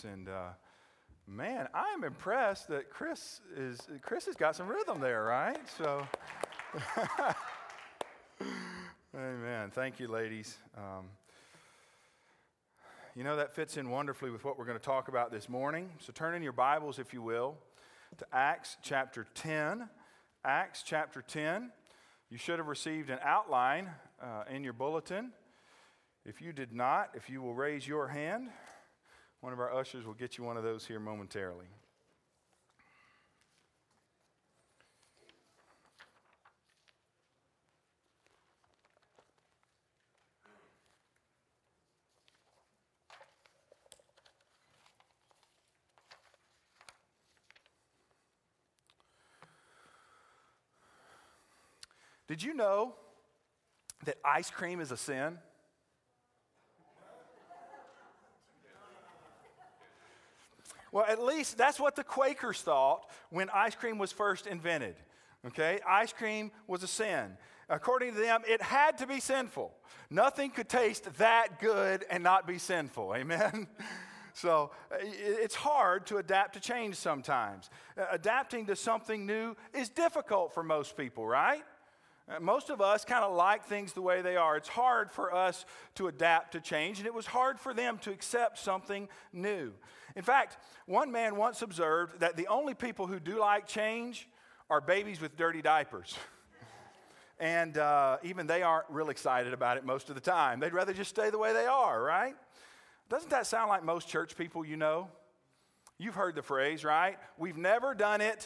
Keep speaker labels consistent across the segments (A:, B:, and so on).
A: Thomas. And man, I am impressed that Chris has got some rhythm there, right? So, amen. Thank you, ladies. That fits in wonderfully with what we're going to talk about this morning. So turn in your Bibles, if you will, to Acts chapter 10. Acts chapter 10. You should have received an outline in your bulletin. If you did not, if you will raise your hand, one of our ushers will get you one of those here momentarily. Did you know that ice cream is a sin? Well, at least that's what the Quakers thought when ice cream was first invented. Okay? Ice cream was a sin. According to them, it had to be sinful. Nothing could taste that good and not be sinful. Amen? So it's hard to adapt to change sometimes. Adapting to something new is difficult for most people, right? Most of us kind of like things the way they are. It's hard for us to adapt to change, and it was hard for them to accept something new. In fact, one man once observed that the only people who do like change are babies with dirty diapers. And even they aren't real excited about it most of the time. They'd rather just stay the way they are, right? Doesn't that sound like most church people you know? You've heard the phrase, right? We've never done it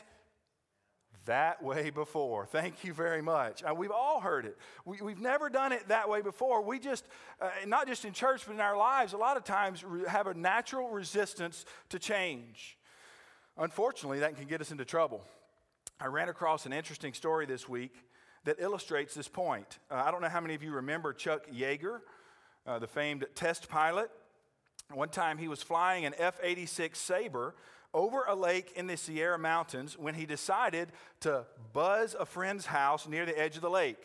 A: that way before. Thank you very much. We've all heard it. We've never done it that way before. We just, not just in church, but in our lives, a lot of times have a natural resistance to change. Unfortunately, that can get us into trouble. I ran across an interesting story this week that illustrates this point. I don't know how many of you remember Chuck Yeager, the famed test pilot. One time he was flying an F-86 Sabre over a lake in the Sierra Mountains when he decided to buzz a friend's house near the edge of the lake.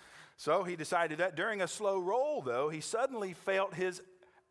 A: So he decided that during a slow roll, though, he suddenly felt his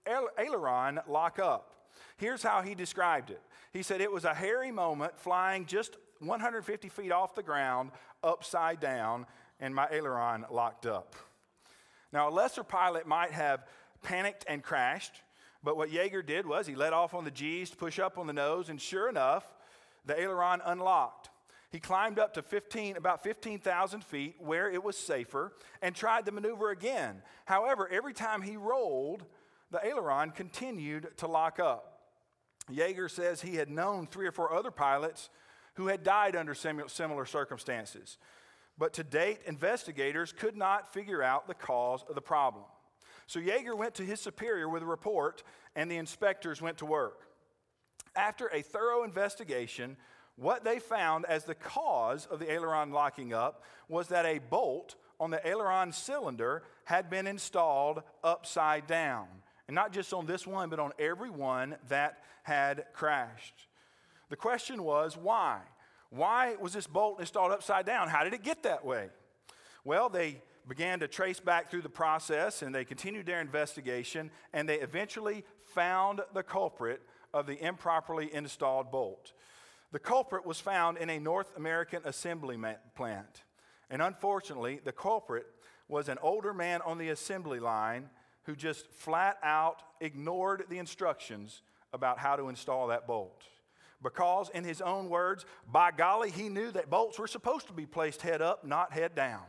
A: aileron lock up. Here's how he described it. He said it was a hairy moment flying just 150 feet off the ground, upside down, and my aileron locked up. Now, a lesser pilot might have panicked and crashed. But what Yeager did was he let off on the G's to push up on the nose, and sure enough, the aileron unlocked. He climbed up to about 15,000 feet where it was safer and tried the maneuver again. However, every time he rolled, the aileron continued to lock up. Yeager says he had known 3 or 4 other pilots who had died under similar circumstances. But to date, investigators could not figure out the cause of the problem. So Yeager went to his superior with a report, and the inspectors went to work. After a thorough investigation, what they found as the cause of the aileron locking up was that a bolt on the aileron cylinder had been installed upside down. And not just on this one, but on every one that had crashed. The question was, why? Why was this bolt installed upside down? How did it get that way? Well, they began to trace back through the process, and they continued their investigation, and they eventually found the culprit of the improperly installed bolt. The culprit was found in a North American assembly plant. And unfortunately, the culprit was an older man on the assembly line who just flat out ignored the instructions about how to install that bolt. Because, in his own words, by golly, he knew that bolts were supposed to be placed head up, not head down.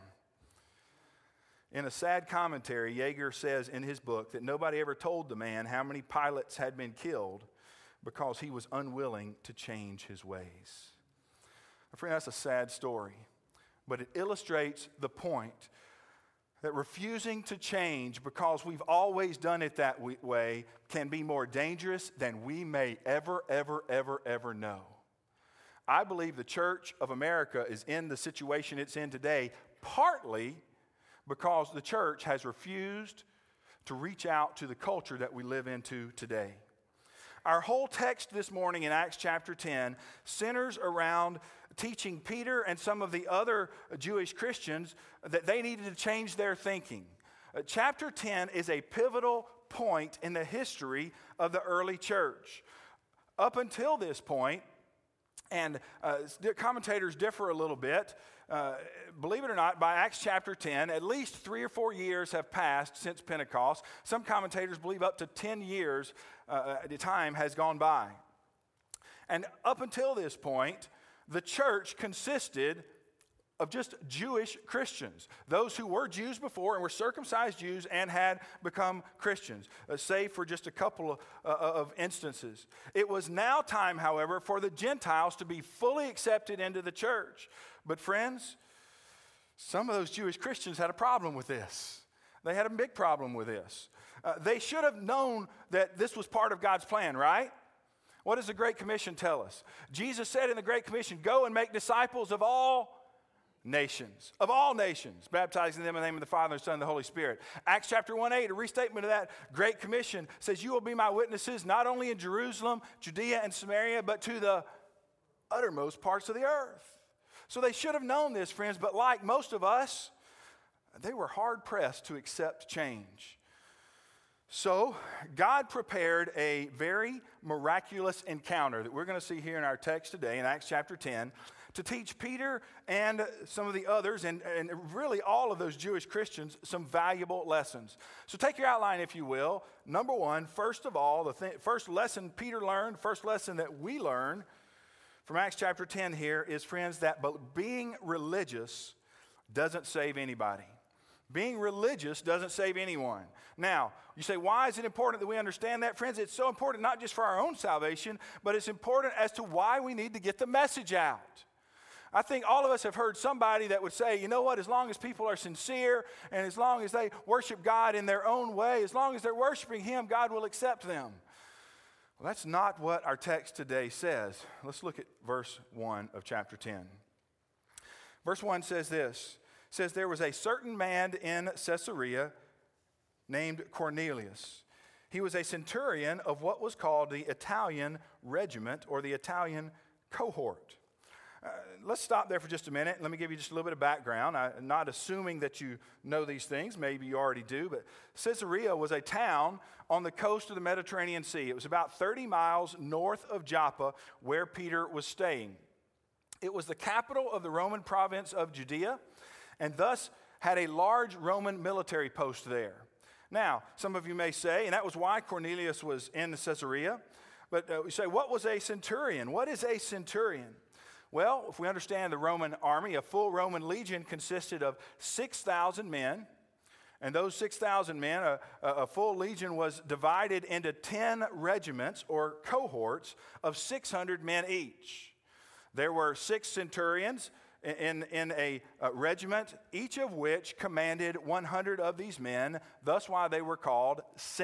A: In a sad commentary, Yeager says in his book that nobody ever told the man how many pilots had been killed because he was unwilling to change his ways. My friend, that's a sad story, but it illustrates the point that refusing to change because we've always done it that way can be more dangerous than we may ever know. I believe the Church of America is in the situation it's in today, partly because the church has refused to reach out to the culture that we live into today. Our whole text this morning in Acts chapter 10 centers around teaching Peter and some of the other Jewish Christians that they needed to change their thinking. Chapter 10 is a pivotal point in the history of the early church. up until this point, and commentators differ a little bit. Believe it or not, by Acts chapter 10, at least 3 or 4 years have passed since Pentecost. Some commentators believe up to 10 years at a time has gone by. And up until this point, the church consisted of just Jewish Christians, those who were Jews before and were circumcised Jews and had become Christians, save for just a couple of instances. It was now time, however, for the Gentiles to be fully accepted into the church. But friends, some of those Jewish Christians had a problem with this. They had a big problem with this. They should have known that this was part of God's plan, right? What does the Great Commission tell us? Jesus said in the Great Commission, go and make disciples of all nations, baptizing them in the name of the Father, and the Son, and the Holy Spirit. Acts chapter 1:8, a restatement of that Great Commission, says, you will be my witnesses not only in Jerusalem, Judea, and Samaria, but to the uttermost parts of the earth. So they should have known this, friends, but like most of us, they were hard-pressed to accept change. So God prepared a very miraculous encounter that we're going to see here in our text today in Acts chapter 10 to teach Peter and some of the others and really all of those Jewish Christians some valuable lessons. So take your outline, if you will. Number one, first of all, the first lesson Peter learned, first lesson that we learn from Acts chapter 10 here is, friends, that being religious doesn't save anybody. Being religious doesn't save anyone. Now, you say, why is it important that we understand that? Friends, it's so important not just for our own salvation, but it's important as to why we need to get the message out. I think all of us have heard somebody that would say, you know what, as long as people are sincere and as long as they worship God in their own way, as long as they're worshiping Him, God will accept them. Well, that's not what our text today says. Let's look at verse 1 of chapter 10. Verse 1 says this. It says, there was a certain man in Caesarea named Cornelius. He was a centurion of what was called the Italian regiment or the Italian cohort. Let's stop there for just a minute. Let me give you just a little bit of background. I'm not assuming that you know these things. Maybe you already do. But Caesarea was a town on the coast of the Mediterranean Sea. It was about 30 miles north of Joppa, where Peter was staying. It was the capital of the Roman province of Judea, and thus had a large Roman military post there. Now, some of you may say, and that was why Cornelius was in Caesarea, but we say, what was a centurion? What is a centurion? Well, if we understand the Roman army, a full Roman legion consisted of 6,000 men. And those 6,000 men, a full legion was divided into 10 regiments or cohorts of 600 men each. There were 6 centurions in a regiment, each of which commanded 100 of these men. Thus why they were called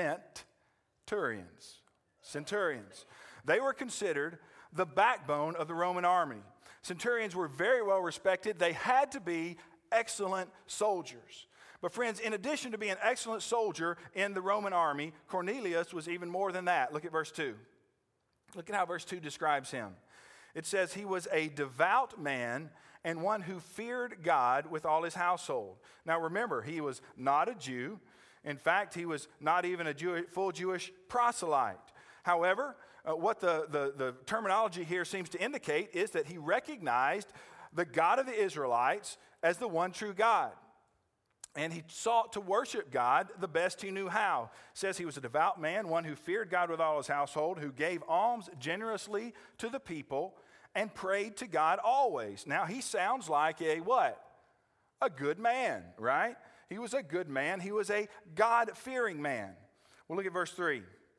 A: centurions. Centurions. They were considered the backbone of the Roman army. Centurions were very well respected. They had to be excellent soldiers. But friends, in addition to being an excellent soldier in the Roman army, Cornelius was even more than that. Look at verse 2. Look at how verse 2 describes him. It says he was a devout man and one who feared God with all his household. Now remember, he was not a Jew. In fact, he was not even a full Jewish proselyte. However, what the terminology here seems to indicate is that he recognized the God of the Israelites as the one true God. And he sought to worship God the best he knew how. It says he was a devout man, one who feared God with all his household, who gave alms generously to the people and prayed to God always. Now he sounds like a what? A good man, right? He was a good man. He was a God-fearing man. Well, look at verse 3.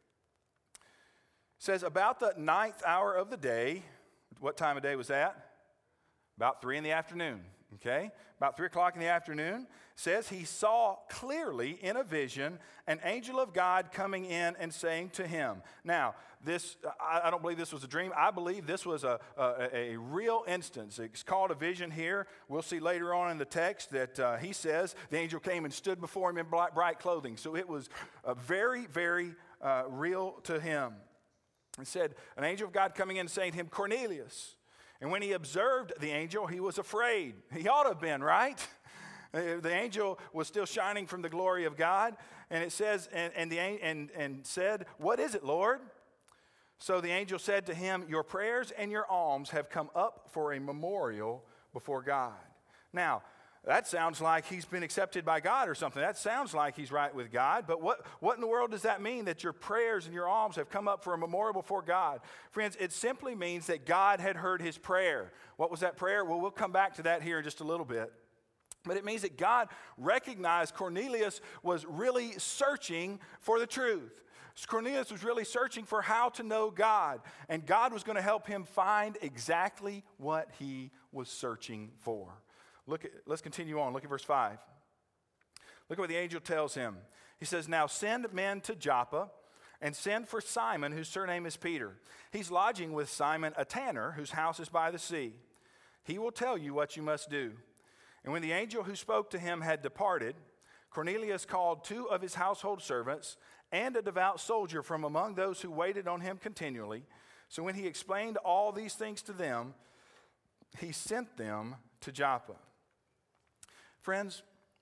A: It says, about the 9th hour of the day, what time of day was that? About 3 in the afternoon, okay? About 3 o'clock in the afternoon, says he saw clearly in a vision an angel of God coming in and saying to him. Now, this, I don't believe this was a dream. I believe this was a real instance. It's called a vision here. We'll see later on in the text that he says the angel came and stood before him in bright clothing. So it was very, very real to him. It said, an angel of God coming in and saying to him, Cornelius. And when he observed the angel, he was afraid. He ought to have been, right? The angel was still shining from the glory of God. And it says, and said, what is it, Lord? So the angel said to him, your prayers and your alms have come up for a memorial before God. Now, that sounds like he's been accepted by God or something. That sounds like he's right with God. But what in the world does that mean, that your prayers and your alms have come up for a memorial before God? Friends, it simply means that God had heard his prayer. What was that prayer? Well, we'll come back to that here in just a little bit. But it means that God recognized Cornelius was really searching for the truth. Cornelius was really searching for how to know God. And God was going to help him find exactly what he was searching for. Let's continue on. Look at verse 5. Look at what the angel tells him. He says, now send men to Joppa and send for Simon, whose surname is Peter. He's lodging with Simon, a tanner, whose house is by the sea. He will tell you what you must do. And when the angel who spoke to him had departed, Cornelius called 2 of his household servants and a devout soldier from among those who waited on him continually. So when he explained all these things to them, he sent them to Joppa. Friends,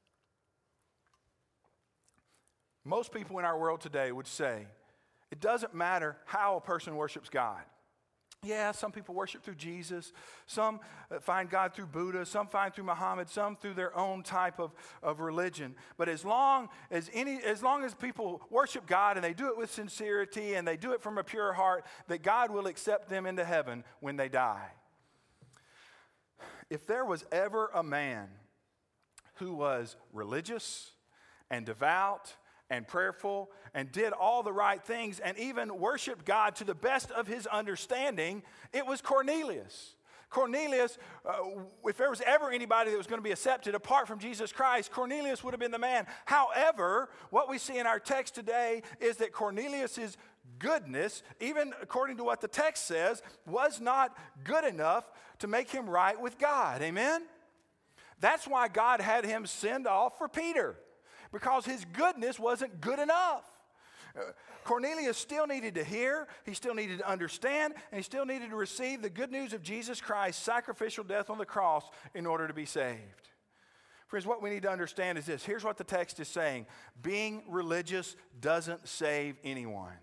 A: most people in our world today would say, it doesn't matter how a person worships God. Yeah, some people worship through Jesus. Some find God through Buddha. Some find through Muhammad. Some through their own type of religion. But as long as people worship God and they do it with sincerity and they do it from a pure heart, that God will accept them into heaven when they die. If there was ever a man who was religious and devout and prayerful and did all the right things and even worshiped God to the best of his understanding, it was Cornelius. Cornelius, if there was ever anybody that was going to be accepted apart from Jesus Christ, Cornelius would have been the man. However, what we see in our text today is that Cornelius's goodness, even according to what the text says, was not good enough to make him right with God. Amen? That's why God had him send off for Peter, because his goodness wasn't good enough. Cornelius still needed to hear, he still needed to understand, and he still needed to receive the good news of Jesus Christ's sacrificial death on the cross in order to be saved. Friends, what we need to understand is this. Here's what the text is saying. Being religious doesn't save anyone.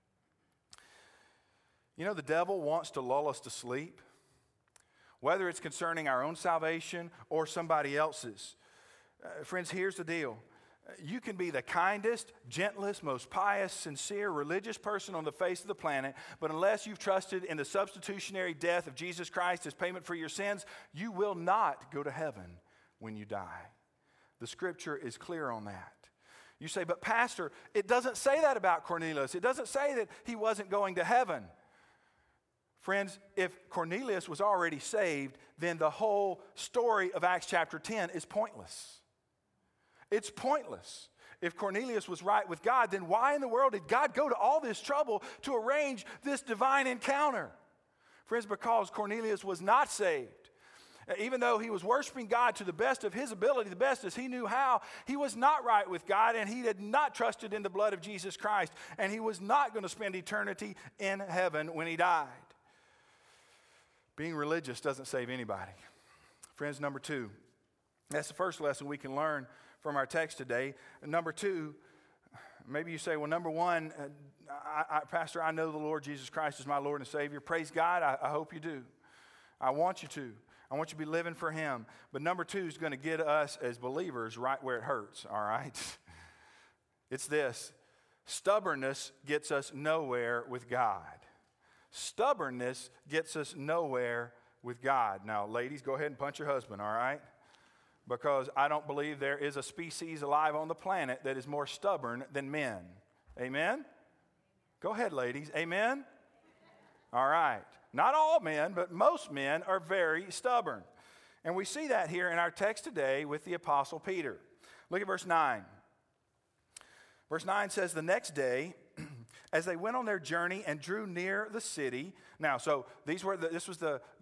A: You know, the devil wants to lull us to sleep, whether it's concerning our own salvation or somebody else's. Friends, here's the deal. You can be the kindest, gentlest, most pious, sincere, religious person on the face of the planet, but unless you've trusted in the substitutionary death of Jesus Christ as payment for your sins, you will not go to heaven when you die. The scripture is clear on that. You say, but Pastor, it doesn't say that about Cornelius. It doesn't say that he wasn't going to heaven. Friends, if Cornelius was already saved, then the whole story of Acts chapter 10 is pointless. It's pointless. If Cornelius was right with God, then why in the world did God go to all this trouble to arrange this divine encounter? Friends, because Cornelius was not saved. Even though he was worshiping God to the best of his ability, the best as he knew how, he was not right with God, and he had not trusted in the blood of Jesus Christ, and he was not going to spend eternity in heaven when he died. Being religious doesn't save anybody. Friends, number 2. That's the first lesson we can learn from our text today. Number 2, maybe you say, well, number 1, Pastor, I know the Lord Jesus Christ is my Lord and Savior. Praise God. I hope you do. I want you to. I want you to be living for him. But number 2 is going to get us as believers right where it hurts, all right? It's this. Stubbornness gets us nowhere with God. Stubbornness gets us nowhere with God. Now, ladies, go ahead and punch your husband, all right? Because I don't believe there is a species alive on the planet that is more stubborn than men. Amen? Go ahead, ladies. Amen? All right. Not all men, but most men are very stubborn. And we see that here in our text today with the Apostle Peter. Look at verse 9. Verse 9 says, the next day, as they went on their journey and drew near the city. Now, so this was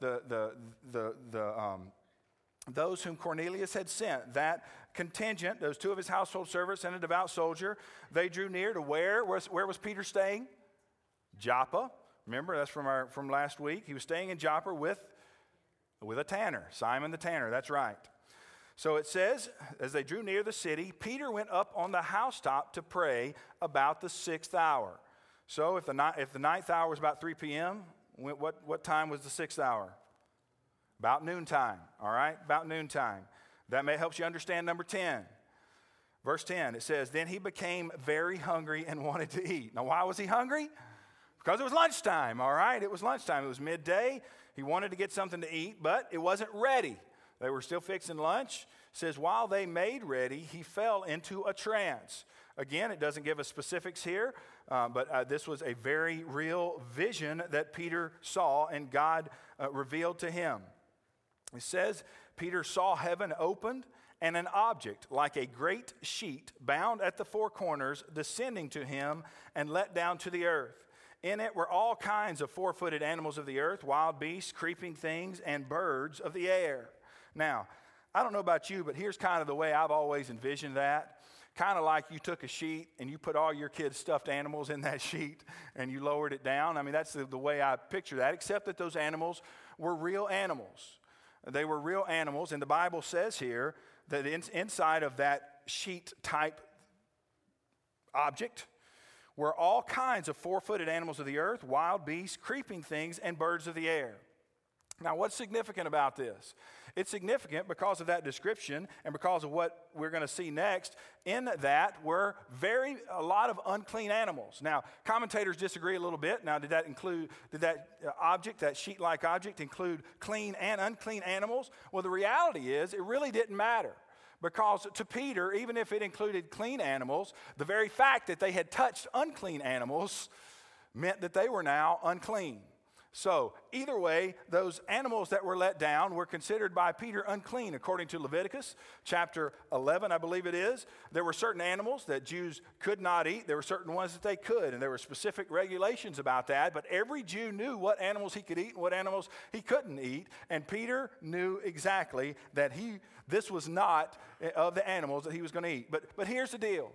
A: those whom Cornelius had sent, that contingent, those 2 of his household servants and a devout soldier. They drew near to where was Peter staying? Joppa. Remember, that's from last week. He was staying in Joppa with a tanner, Simon the tanner. That's right. So it says, as they drew near the city, Peter went up on the housetop to pray about the 6th hour. So if the ninth hour was about 3 p.m., what time was the sixth hour? About noontime, all right? About noontime. That helps you understand number 10. Verse 10, it says, then he became very hungry and wanted to eat. Now, why was he hungry? Because it was lunchtime, all right? It was lunchtime. It was midday. He wanted to get something to eat, but it wasn't ready. They were still fixing lunch. It says, while they made ready, he fell into a trance. Again, it doesn't give us specifics here, but this was a very real vision that Peter saw and God revealed to him. It says, Peter saw heaven opened and an object like a great sheet bound at the four corners descending to him and let down to the earth. In it were all kinds of four-footed animals of the earth, wild beasts, creeping things, and birds of the air. Now, I don't know about you, but here's kind of the way I've always envisioned that. Kind of like you took a sheet and you put all your kids' stuffed animals in that sheet and you lowered it down. I mean, that's the way I picture that, except that those animals were real animals. They were real animals, and the Bible says here that inside of that sheet-type object were all kinds of four-footed animals of the earth, wild beasts, creeping things, and birds of the air. Now, what's significant about this? It's significant because of that description and because of what we're going to see next. In that were a lot of unclean animals. Now, commentators disagree a little bit. Now, did that object, that sheet-like object, include clean and unclean animals? Well, the reality is it really didn't matter. Because to Peter, even if it included clean animals, the very fact that they had touched unclean animals meant that they were now unclean. So, either way, those animals that were let down were considered by Peter unclean. According to Leviticus chapter 11, I believe it is, there were certain animals that Jews could not eat. There were certain ones that they could, and there were specific regulations about that. But every Jew knew what animals he could eat and what animals he couldn't eat. And Peter knew exactly that this was not of the animals that he was going to eat. But here's the deal.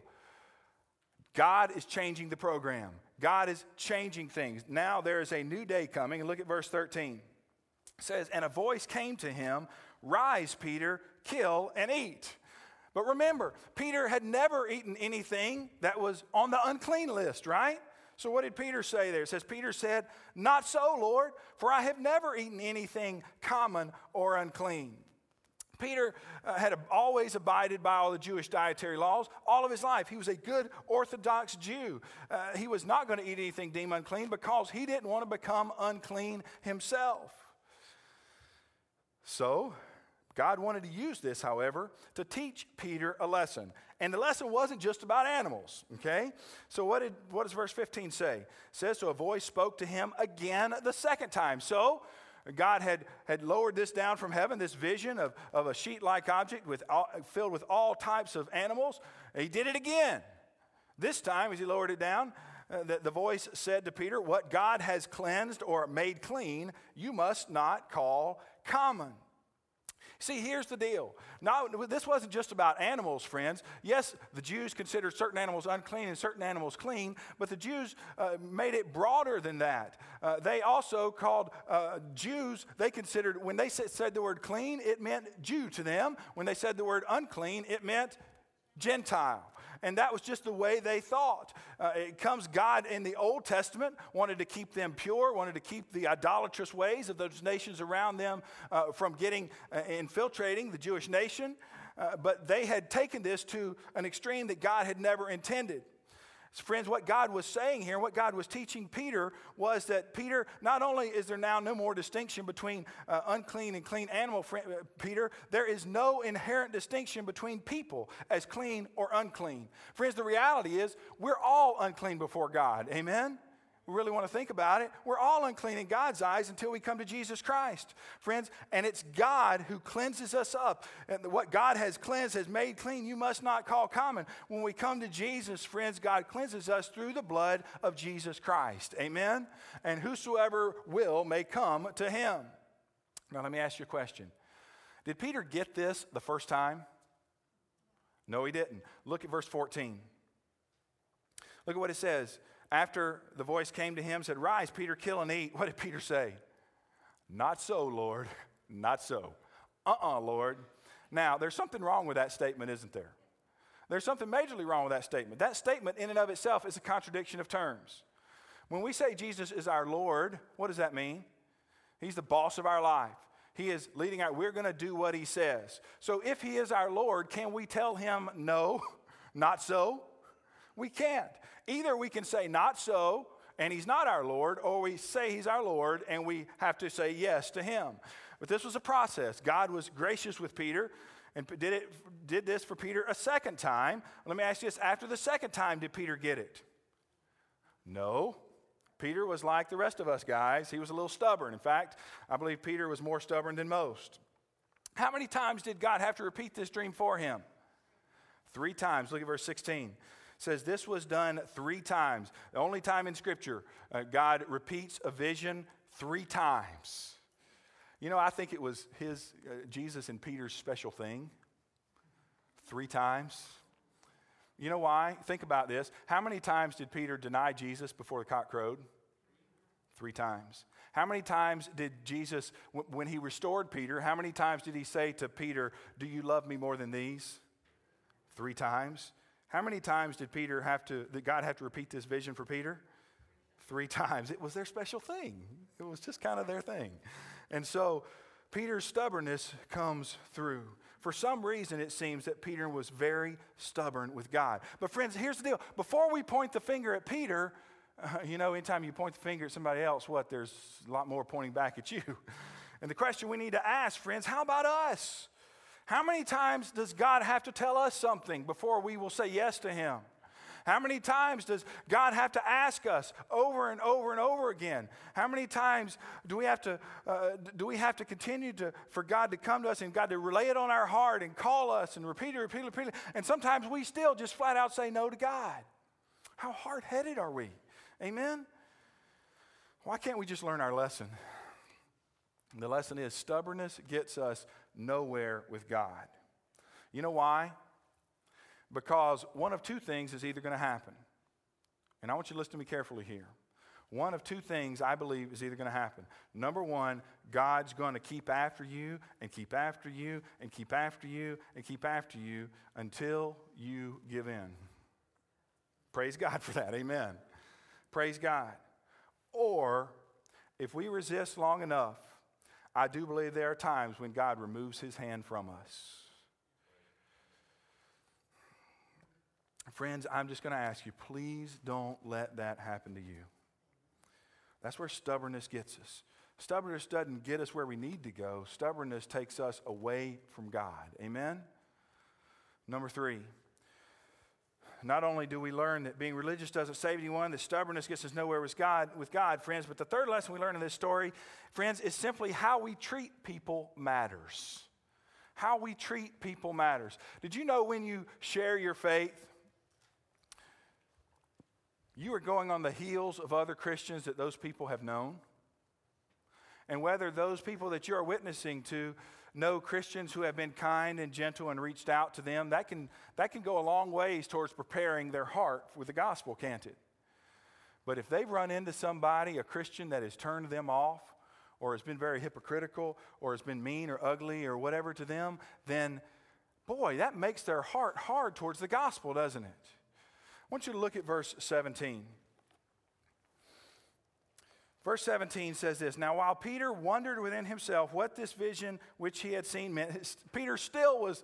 A: God is changing the program. God is changing things. Now there is a new day coming. And look at verse 13. It says, and a voice came to him, rise, Peter, kill and eat. But remember, Peter had never eaten anything that was on the unclean list, right? So what did Peter say there? It says, Peter said, not so, Lord, for I have never eaten anything common or unclean. Peter had always abided by all the Jewish dietary laws all of his life. He was a good Orthodox Jew. He was not going to eat anything deemed unclean because he didn't want to become unclean himself. So, God wanted to use this, however, to teach Peter a lesson. And the lesson wasn't just about animals, okay? So what does verse 15 say? It says, so a voice spoke to him again the second time. So, God had lowered this down from heaven, this vision of a sheet-like object filled with all types of animals. He did it again. This time, as he lowered it down, the voice said to Peter, what God has cleansed or made clean, you must not call common. See, here's the deal. Now, this wasn't just about animals, friends. Yes, the Jews considered certain animals unclean and certain animals clean, but the Jews made it broader than that. They also called Jews, they considered, when they said the word clean, it meant Jew to them. When they said the word unclean, it meant Gentile. And that was just the way they thought. God in the Old Testament wanted to keep them pure, wanted to keep the idolatrous ways of those nations around them from infiltrating the Jewish nation. But they had taken this to an extreme that God had never intended. So friends, what God was saying here, what God was teaching Peter was that Peter, not only is there now no more distinction between unclean and clean animal, Peter, there is no inherent distinction between people as clean or unclean. Friends, the reality is we're all unclean before God. Amen? We really want to think about it. We're all unclean in God's eyes until we come to Jesus Christ, friends. And it's God who cleanses us up. And what God has cleansed, has made clean, you must not call common. When we come to Jesus, friends, God cleanses us through the blood of Jesus Christ. Amen? And whosoever will may come to him. Now, let me ask you a question. Did Peter get this the first time? No, he didn't. Look at verse 14. Look at what it says. After the voice came to him, said, rise, Peter, kill and eat. What did Peter say? Not so, Lord. Not so. Lord. Now, there's something wrong with that statement, isn't there? There's something majorly wrong with that statement. That statement in and of itself is a contradiction of terms. When we say Jesus is our Lord, what does that mean? He's the boss of our life. He is leading our, we're going to do what he says. So if he is our Lord, can we tell him no, not so? We can't. Either we can say not so, and he's not our Lord, or we say he's our Lord, and we have to say yes to him. But this was a process. God was gracious with Peter, and did this for Peter a second time. Let me ask you this, after the second time, did Peter get it? No. Peter was like the rest of us guys. He was a little stubborn. In fact, I believe Peter was more stubborn than most. How many times did God have to repeat this dream for him? 3 times. Look at verse 16. It says this was done 3 times. The only time in Scripture God repeats a vision 3 times. You know, I think it was Jesus and Peter's special thing. 3 times. You know why? Think about this. How many times did Peter deny Jesus before the cock crowed? 3 times. How many times did Jesus, when he restored Peter, how many times did he say to Peter, do you love me more than these? 3 times. How many times did God have to repeat this vision for Peter? 3 times. It was their special thing. It was just kind of their thing. And so Peter's stubbornness comes through. For some reason, it seems that Peter was very stubborn with God. But friends, here's the deal. Before we point the finger at Peter, anytime you point the finger at somebody else, there's a lot more pointing back at you. And the question we need to ask, friends, how about us? How many times does God have to tell us something before we will say yes to him? How many times does God have to ask us over and over and over again? How many times do we have to continue for God to come to us and God to relay it on our heart and call us and repeat it? And sometimes we still just flat out say no to God. How hard-headed are we? Amen? Why can't we just learn our lesson? The lesson is stubbornness gets us nowhere with God. You know why? Because one of 2 things is either going to happen. And I want you to listen to me carefully here. One of 2 things I believe is either going to happen. Number 1, God's going to keep after you and keep after you and keep after you and keep after you until you give in. Praise God for that. Amen. Praise God. Or if we resist long enough, I do believe there are times when God removes his hand from us. Friends, I'm just going to ask you, please don't let that happen to you. That's where stubbornness gets us. Stubbornness doesn't get us where we need to go. Stubbornness takes us away from God. Amen? Number 3, not only do we learn that being religious doesn't save anyone, that stubbornness gets us nowhere with God, friends, but the third lesson we learn in this story, friends, is simply how we treat people matters. How we treat people matters. Did you know when you share your faith, you are going on the heels of other Christians that those people have known? And whether those people that you are witnessing to know Christians who have been kind and gentle and reached out to them, that can go a long ways towards preparing their heart with the gospel, can't it? But if they've run into somebody, a Christian, that has turned them off or has been very hypocritical or has been mean or ugly or whatever to them, then, boy, that makes their heart hard towards the gospel, doesn't it? I want you to look at verse 17. Verse 17 says this, now while Peter wondered within himself what this vision which he had seen meant, Peter still was,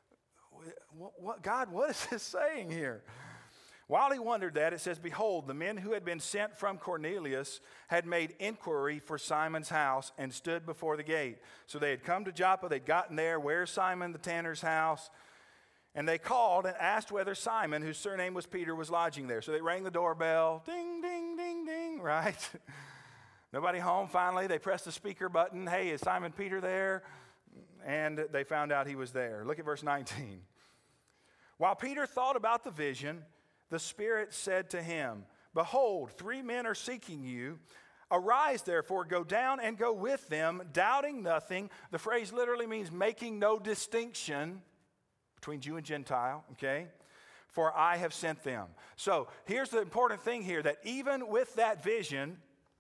A: God, what is this saying here? While he wondered that, it says, behold, the men who had been sent from Cornelius had made inquiry for Simon's house and stood before the gate. So they had come to Joppa, they'd gotten there, where's Simon the tanner's house? And they called and asked whether Simon, whose surname was Peter, was lodging there. So they rang the doorbell, ding, ding, ding, ding, right? Nobody home. Finally, they pressed the speaker button. Hey, is Simon Peter there? And they found out he was there. Look at verse 19. While Peter thought about the vision, the Spirit said to him, behold, 3 men are seeking you. Arise, therefore, go down and go with them, doubting nothing. The phrase literally means making no distinction between Jew and Gentile, okay? For I have sent them. So here's the important thing here, that even with the vision,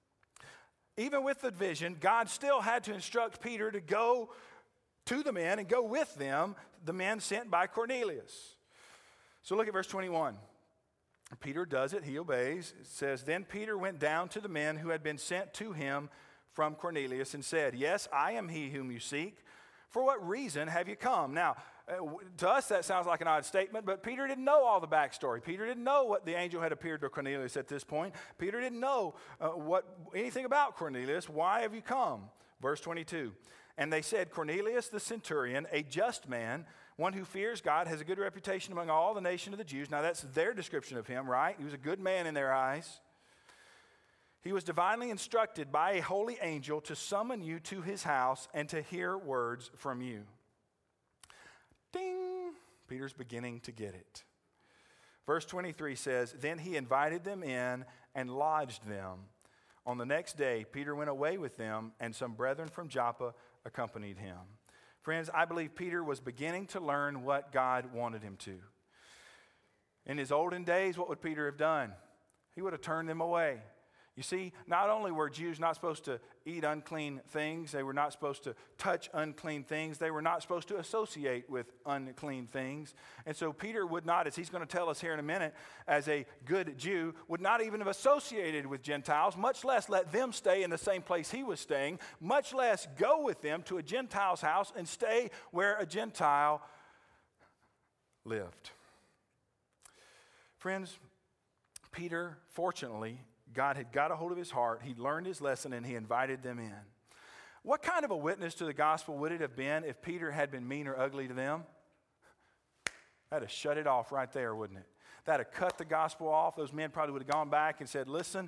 A: God still had to instruct Peter to go to the men and go with them, the men sent by Cornelius. So look at verse 21. Peter does it. He obeys. It says, then Peter went down to the men who had been sent to him from Cornelius and said, yes, I am he whom you seek. For what reason have you come? Now, to us that sounds like an odd statement, but Peter didn't know all the backstory. Peter didn't know what the angel had appeared to Cornelius at this point. Peter didn't know anything about Cornelius. Why have you come? Verse 22. And they said, Cornelius the centurion, a just man, one who fears God, has a good reputation among all the nation of the Jews. Now that's their description of him, right? He was a good man in their eyes. He was divinely instructed by a holy angel to summon you to his house and to hear words from you. Ding! Peter's beginning to get it. Verse 23 says, then he invited them in and lodged them. On the next day, Peter went away with them, and some brethren from Joppa accompanied him. Friends, I believe Peter was beginning to learn what God wanted him to. In his olden days, what would Peter have done? He would have turned them away. You see, not only were Jews not supposed to eat unclean things, they were not supposed to touch unclean things, they were not supposed to associate with unclean things. And so Peter would not, as he's going to tell us here in a minute, as a good Jew, would not even have associated with Gentiles, much less let them stay in the same place he was staying, much less go with them to a Gentile's house and stay where a Gentile lived. Friends, Peter, fortunately, God had got a hold of his heart, he learned his lesson, and he invited them in. What kind of a witness to the gospel would it have been if Peter had been mean or ugly to them? That'd have shut it off right there, wouldn't it? That'd have cut the gospel off. Those men probably would have gone back and said, listen,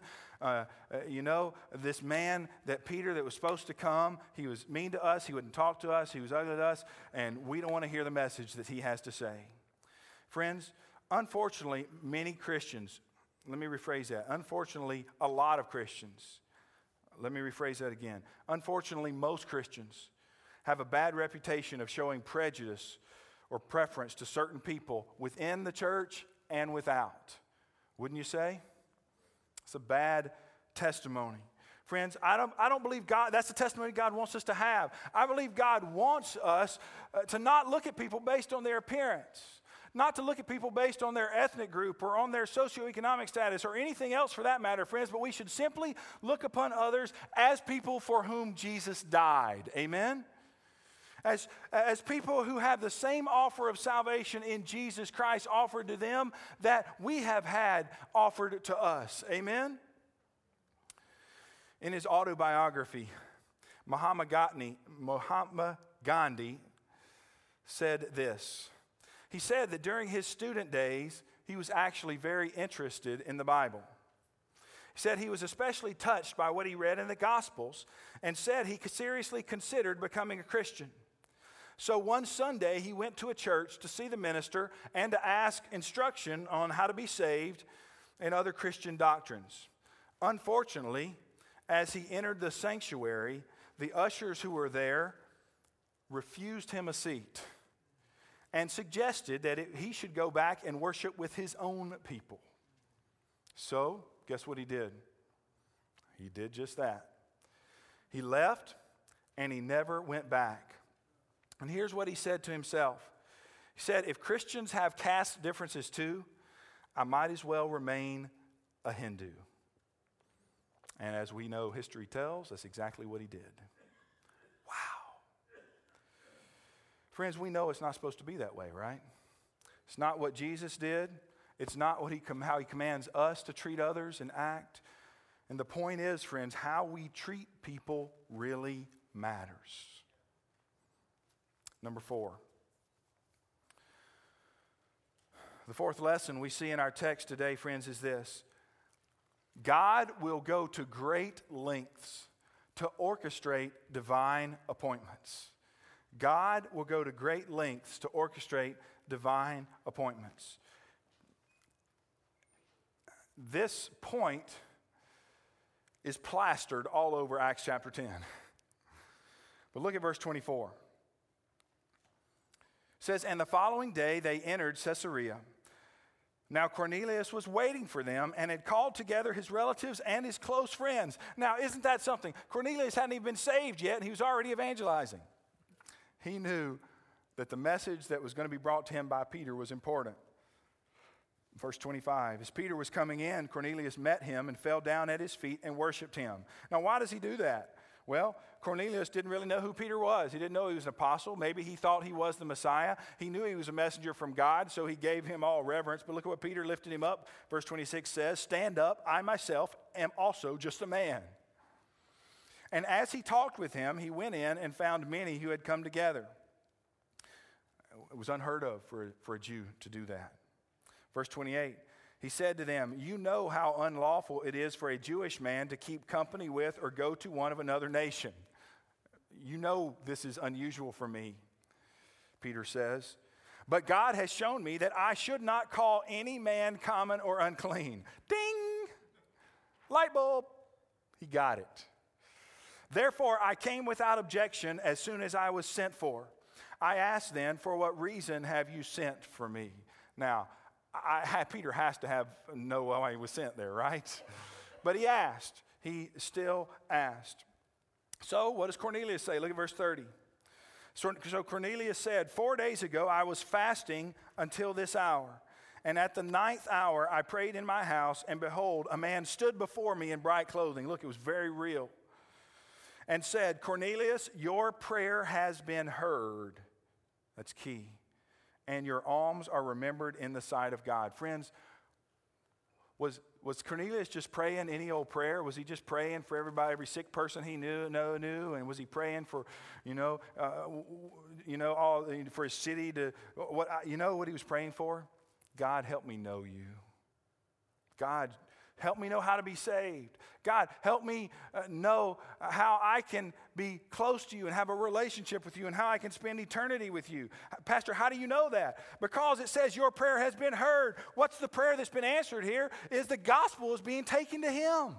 A: this man, that Peter that was supposed to come, he was mean to us, he wouldn't talk to us, he was ugly to us, and we don't want to hear the message that he has to say. Friends, unfortunately, many Christians, let me rephrase that. Unfortunately, a lot of Christians, let me rephrase that again. Unfortunately, most Christians have a bad reputation of showing prejudice or preference to certain people within the church and without. Wouldn't you say? It's a bad testimony. Friends, I don't believe God, that's the testimony God wants us to have. I believe God wants us to not look at people based on their appearance. Not to look at people based on their ethnic group or on their socioeconomic status or anything else for that matter, friends, but we should simply look upon others as people for whom Jesus died. Amen? As people who have the same offer of salvation in Jesus Christ offered to them that we have had offered to us. Amen? In his autobiography, Mahatma Gandhi said this. He said that during his student days, he was actually very interested in the Bible. He said he was especially touched by what he read in the Gospels and said he seriously considered becoming a Christian. So one Sunday, he went to a church to see the minister and to ask instruction on how to be saved and other Christian doctrines. Unfortunately, as he entered the sanctuary, the ushers who were there refused him a seat and suggested that he should go back and worship with his own people. So, guess what he did? He did just that. He left, and he never went back. And here's what he said to himself. He said, if Christians have caste differences too, I might as well remain a Hindu. And as we know, history tells, that's exactly what he did. Wow. Friends, we know it's not supposed to be that way, right? It's not what Jesus did. It's not how he commands us to treat others and act. And the point is, friends, how we treat people really matters. Number 4. The fourth lesson we see in our text today, friends, is this. God will go to great lengths to orchestrate divine appointments. God will go to great lengths to orchestrate divine appointments. This point is plastered all over Acts chapter 10. But look at verse 24. It says, and the following day they entered Caesarea. Now Cornelius was waiting for them and had called together his relatives and his close friends. Now, isn't that something? Cornelius hadn't even been saved yet, and he was already evangelizing. He knew that the message that was going to be brought to him by Peter was important. Verse 25, as Peter was coming in, Cornelius met him and fell down at his feet and worshiped him. Now, why does he do that? Well, Cornelius didn't really know who Peter was. He didn't know he was an apostle. Maybe he thought he was the Messiah. He knew he was a messenger from God, so he gave him all reverence. But look at what Peter lifted him up. Verse 26 says, stand up, I myself am also just a man. And as he talked with him, he went in and found many who had come together. It was unheard of for a Jew to do that. Verse 28, he said to them, you know how unlawful it is for a Jewish man to keep company with or go to one of another nation. You know this is unusual for me, Peter says. But God has shown me that I should not call any man common or unclean. Ding! Light bulb. He got it. Therefore, I came without objection as soon as I was sent for. I asked then, for what reason have you sent for me? Now, Peter has to know why he was sent there, right? But he asked. He still asked. So what does Cornelius say? Look at verse 30. So Cornelius said, 4 days ago I was fasting until this hour. And at the 9th hour I prayed in my house, and behold, a man stood before me in bright clothing. Look, it was very real. And said, Cornelius, your prayer has been heard. That's key. And your alms are remembered in the sight of God. Friends, was Cornelius just praying any old prayer? Was he just praying for everybody, every sick person he knew? And was he praying for, all for his city to what? What he was praying for? God, help me know you. God, help me know how to be saved. God, help me know how I can be close to you and have a relationship with you and how I can spend eternity with you. Pastor, how do you know that? Because it says your prayer has been heard. What's the prayer that's been answered here? Is the gospel is being taken to him.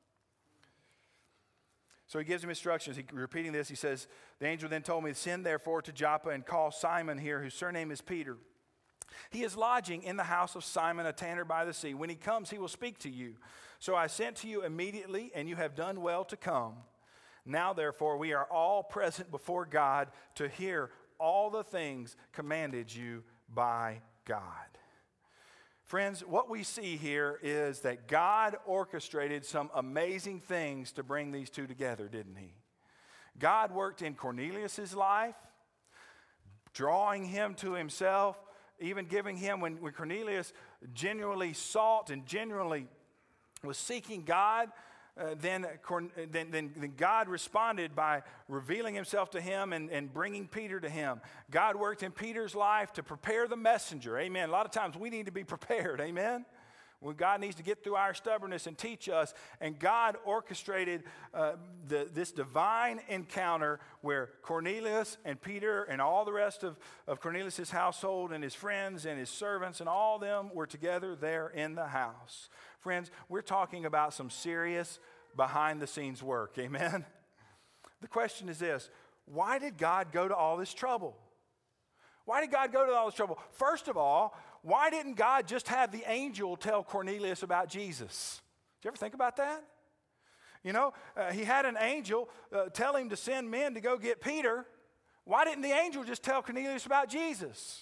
A: So he gives him instructions. Repeating this, he says, the angel then told me, send therefore to Joppa and call Simon here, whose surname is Peter. He is lodging in the house of Simon, a tanner by the sea. When he comes, he will speak to you. So I sent to you immediately, and you have done well to come. Now, therefore, we are all present before God to hear all the things commanded you by God. Friends, what we see here is that God orchestrated some amazing things to bring these two together, didn't he? God worked in Cornelius' life, drawing him to himself, even giving him, when Cornelius genuinely sought and genuinely was seeking God, then God responded by revealing himself to him and bringing Peter to him. God worked in Peter's life to prepare the messenger. Amen. A lot of times we need to be prepared. Amen. When God needs to get through our stubbornness and teach us. And God orchestrated this divine encounter where Cornelius and Peter and all the rest of Cornelius' household and his friends and his servants and all them were together there in the house. Friends, we're talking about some serious behind-the-scenes work. Amen? The question is this: why did God go to all this trouble? Why did God go to all this trouble? First of all, why didn't God just have the angel tell Cornelius about Jesus? Did you ever think about that? He had an angel tell him to send men to go get Peter. Why didn't the angel just tell Cornelius about Jesus?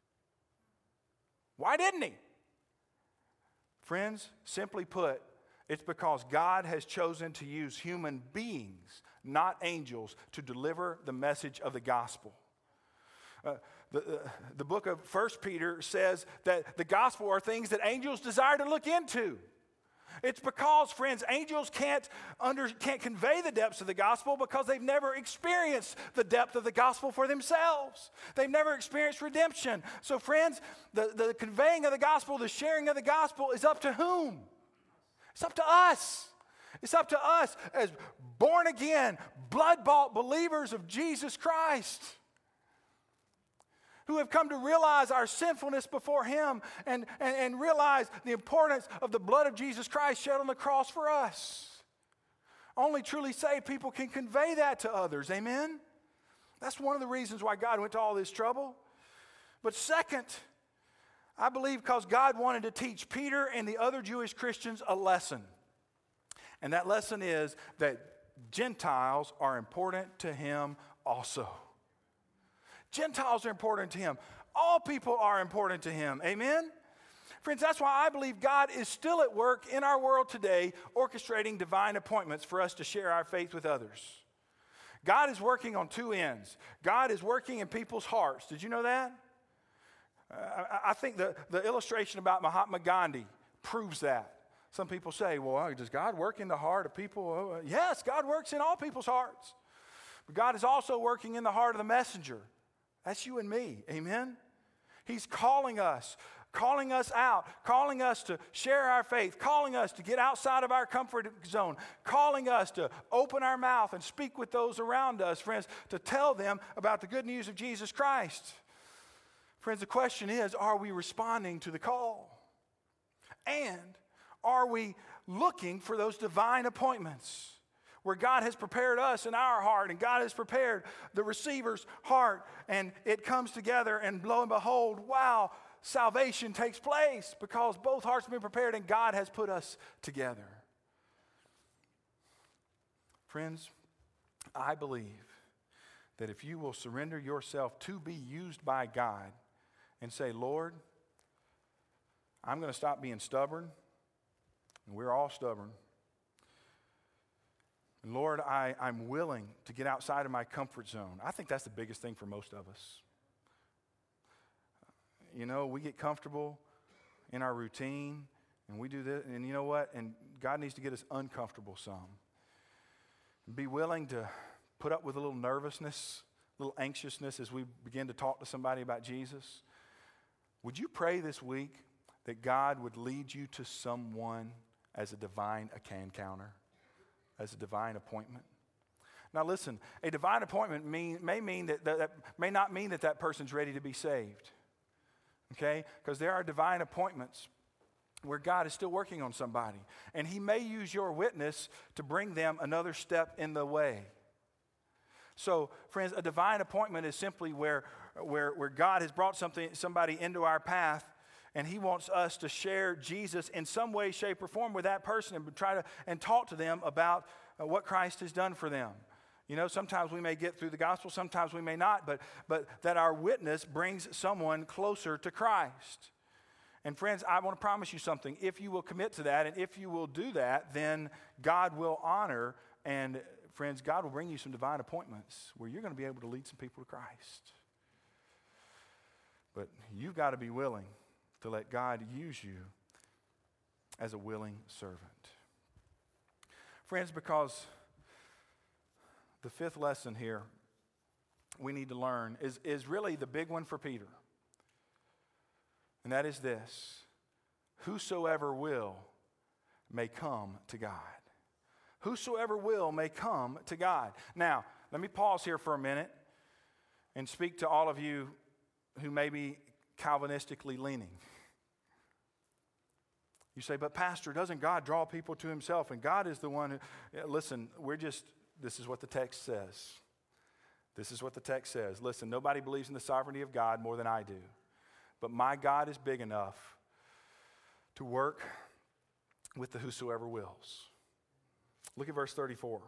A: Why didn't he? Friends, simply put, it's because God has chosen to use human beings, not angels, to deliver the message of the gospel. The book of 1 Peter says that the gospel are things that angels desire to look into. It's because, friends, angels can't convey the depths of the gospel because they've never experienced the depth of the gospel for themselves. They've never experienced redemption. So, friends, the conveying of the gospel, the sharing of the gospel is up to whom? It's up to us. It's up to us as born again, blood-bought believers of Jesus Christ, who have come to realize our sinfulness before him and realize the importance of the blood of Jesus Christ shed on the cross for us. Only truly saved people can convey that to others. Amen? That's one of the reasons why God went to all this trouble. But second, I believe because God wanted to teach Peter and the other Jewish Christians a lesson. And that lesson is that Gentiles are important to him also. Gentiles are important to him. All people are important to him. Amen? Friends, that's why I believe God is still at work in our world today, orchestrating divine appointments for us to share our faith with others. God is working on two ends. God is working in people's hearts. Did you know that? I think the illustration about Mahatma Gandhi proves that. Some people say, well, does God work in the heart of people? Yes, God works in all people's hearts. But God is also working in the heart of the messenger. That's you and me. Amen? He's calling us out, calling us to share our faith, calling us to get outside of our comfort zone, calling us to open our mouth and speak with those around us, friends, to tell them about the good news of Jesus Christ. Friends, the question is, are we responding to the call? And are we looking for those divine appointments where God has prepared us in our heart and God has prepared the receiver's heart, and it comes together, and lo and behold, wow, salvation takes place because both hearts have been prepared and God has put us together. Friends, I believe that if you will surrender yourself to be used by God and say, Lord, I'm going to stop being stubborn, and we're all stubborn. And Lord, I'm willing to get outside of my comfort zone. I think that's the biggest thing for most of us. You know, we get comfortable in our routine, and we do this, and you know what? And God needs to get us uncomfortable some. Be willing to put up with a little nervousness, a little anxiousness as we begin to talk to somebody about Jesus. Would you pray this week that God would lead you to someone as a divine encounter, as a divine appointment? Now listen, a divine appointment may not mean that person's ready to be saved. Okay? Because there are divine appointments where God is still working on somebody, and He may use your witness to bring them another step in the way. So, friends, a divine appointment is simply where God has brought somebody into our path, and He wants us to share Jesus in some way, shape, or form with that person and talk to them about what Christ has done for them. You know, sometimes we may get through the gospel, sometimes we may not, but that our witness brings someone closer to Christ. And friends, I want to promise you something. If you will commit to that, and if you will do that, then God will honor, and friends, God will bring you some divine appointments where you're going to be able to lead some people to Christ. But you've got to be willing to let God use you as a willing servant. Friends, because the fifth lesson here we need to learn is really the big one for Peter. And that is this: whosoever will may come to God. Whosoever will may come to God. Now, let me pause here for a minute and speak to all of you who may be Calvinistically leaning. You say, but Pastor, doesn't God draw people to Himself? And God is the one who... Listen, this is what the text says. This is what the text says. Listen, nobody believes in the sovereignty of God more than I do. But my God is big enough to work with the whosoever wills. Look at verse 34.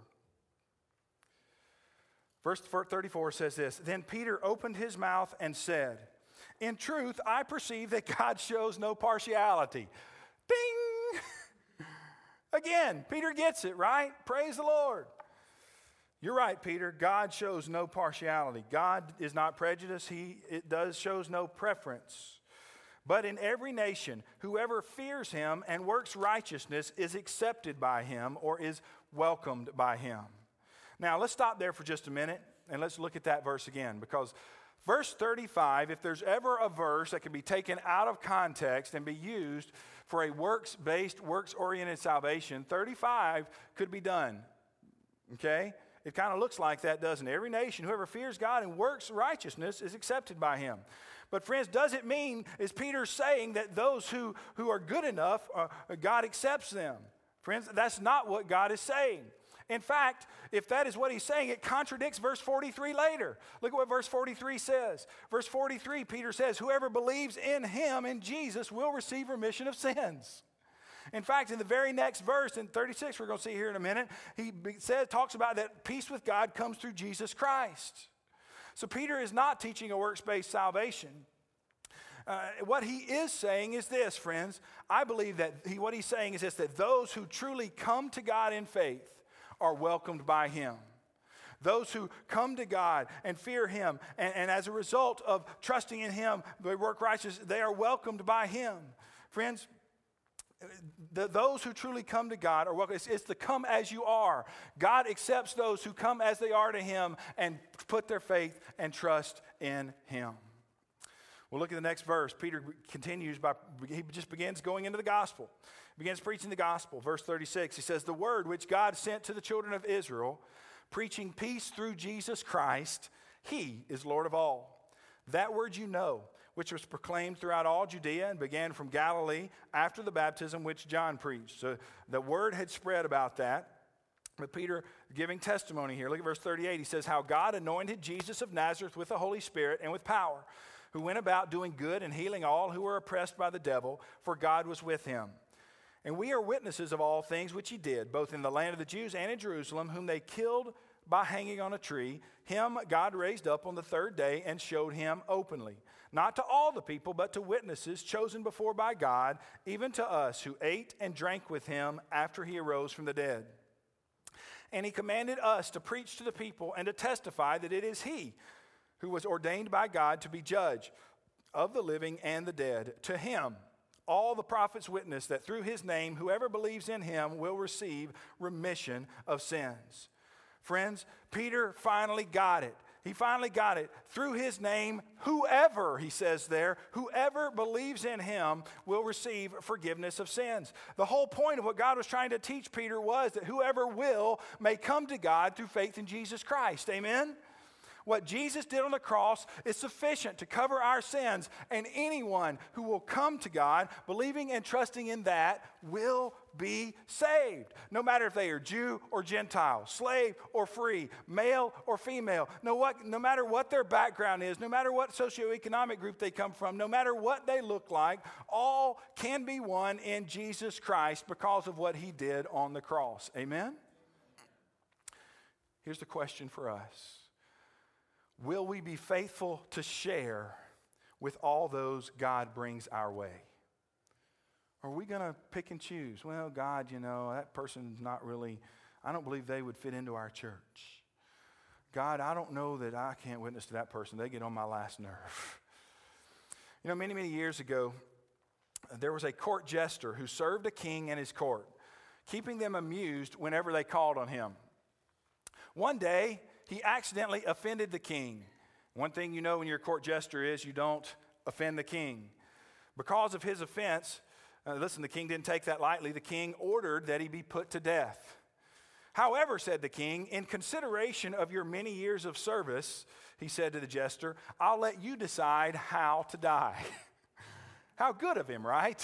A: Verse 34 says this: Then Peter opened his mouth and said, in truth, I perceive that God shows no partiality. Ding! Again, Peter gets it, right? Praise the Lord. You're right, Peter. God shows no partiality. God is not prejudiced. Shows no preference. But in every nation, whoever fears Him and works righteousness is accepted by Him or is welcomed by Him. Now, let's stop there for just a minute and let's look at that verse again, because verse 35, if there's ever a verse that can be taken out of context and be used for a works-based, works-oriented salvation, 35 could be done. Okay? It kind of looks like that, doesn't it? Every nation, whoever fears God and works righteousness is accepted by Him. But friends, does it mean, is Peter saying that those who are good enough, God accepts them? Friends, that's not what God is saying. In fact, if that is what He's saying, it contradicts verse 43 later. Look at what verse 43 says. Verse 43, Peter says, whoever believes in Him, in Jesus, will receive remission of sins. In fact, in the very next verse, in 36, we're going to see here in a minute, he talks about that peace with God comes through Jesus Christ. So Peter is not teaching a works-based salvation. What he is saying is this, friends. I believe that what he's saying is this, that those who truly come to God in faith are welcomed by him. Those who come to God and fear him, and as a result of trusting in him, they work righteous, they are welcomed by him. Friends, those who truly come to God are welcome. It's the come as you are. God accepts those who come as they are to him and put their faith and trust in him. We'll look at the next verse. Peter continues he just begins going into the gospel. He begins preaching the gospel. Verse 36, he says, the word which God sent to the children of Israel, preaching peace through Jesus Christ, he is Lord of all. That word you know, which was proclaimed throughout all Judea and began from Galilee after the baptism which John preached. So the word had spread about that. But Peter giving testimony here. Look at verse 38. He says, how God anointed Jesus of Nazareth with the Holy Spirit and with power, who went about doing good and healing all who were oppressed by the devil, for God was with him. And we are witnesses of all things which he did, both in the land of the Jews and in Jerusalem, whom they killed by hanging on a tree. Him God raised up on the third day and showed him openly, not to all the people, but to witnesses chosen before by God, even to us who ate and drank with him after he arose from the dead. And he commanded us to preach to the people and to testify that it is he who was ordained by God to be judge of the living and the dead. To him all the prophets witness that through his name whoever believes in him will receive remission of sins. Friends, Peter finally got it. He finally got it. Through his name, whoever, he says there, whoever believes in him will receive forgiveness of sins. The whole point of what God was trying to teach Peter was that whoever will may come to God through faith in Jesus Christ. Amen? What Jesus did on the cross is sufficient to cover our sins, and anyone who will come to God, believing and trusting in that, will be saved. No matter if they are Jew or Gentile, slave or free, male or female, no matter what their background is, no matter what socioeconomic group they come from, no matter what they look like, all can be won in Jesus Christ because of what he did on the cross. Amen? Here's the question for us. Will we be faithful to share with all those God brings our way? Or are we going to pick and choose? Well, God, that person's not really, I don't believe they would fit into our church. God, I don't know that I can't witness to that person. They get on my last nerve. Many, many years ago, there was a court jester who served a king and his court, keeping them amused whenever they called on him. One day, he accidentally offended the king. One thing you know when you're a court jester is you don't offend the king. Because of his offense, the king didn't take that lightly. The king ordered that he be put to death. However, said the king, in consideration of your many years of service, he said to the jester, I'll let you decide how to die. How good of him, right?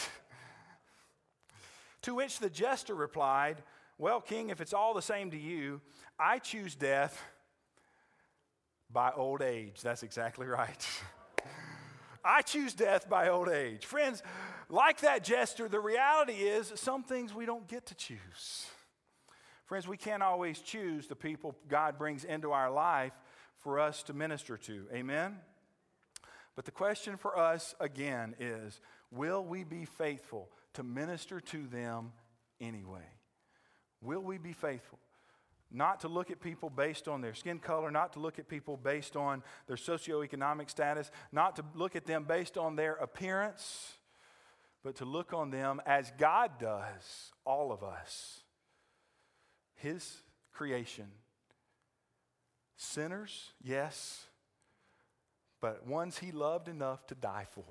A: To which the jester replied, well, king, if it's all the same to you, I choose death by old age. That's exactly right. I choose death by old age. Friends, like that jester, the reality is some things we don't get to choose. Friends, we can't always choose the people God brings into our life for us to minister to. Amen? But the question for us again is, will we be faithful to minister to them anyway? Will we be faithful? Not to look at people based on their skin color, not to look at people based on their socioeconomic status, not to look at them based on their appearance, but to look on them as God does all of us. His creation. Sinners, yes, but ones he loved enough to die for.